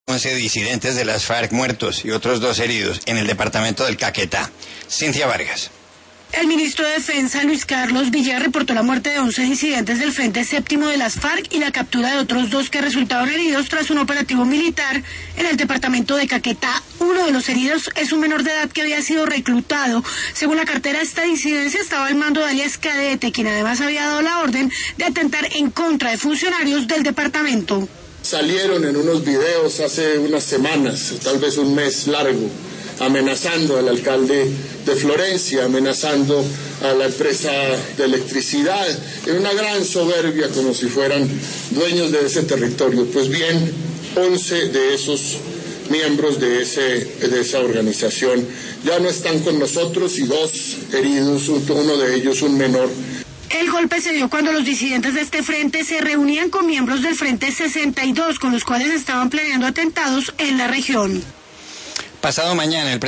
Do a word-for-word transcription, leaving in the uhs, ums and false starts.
once disidentes de las FARC muertos y otros dos heridos en el departamento del Caquetá. Cintia Vargas. El ministro de Defensa, Luis Carlos Villar, reportó la muerte de once disidentes del Frente Séptimo de las FARC y la captura de otros dos que resultaron heridos tras un operativo militar en el departamento de Caquetá. Uno de los heridos es un menor de edad que había sido reclutado. Según la cartera, esta disidencia estaba al mando de alias Cadete, quien además había dado la orden de atentar en contra de funcionarios del departamento. Salieron en unos videos hace unas semanas, tal vez un mes largo, amenazando al alcalde de Florencia, amenazando a la empresa de electricidad, en una gran soberbia como si fueran dueños de ese territorio. Pues bien, once de esos miembros de, ese, de esa organización ya no están con nosotros y dos heridos, uno de ellos un menor. El golpe se dio cuando los disidentes de este frente se reunían con miembros del Frente sesenta y dos, con los cuales estaban planeando atentados en la región. Pasado mañana, el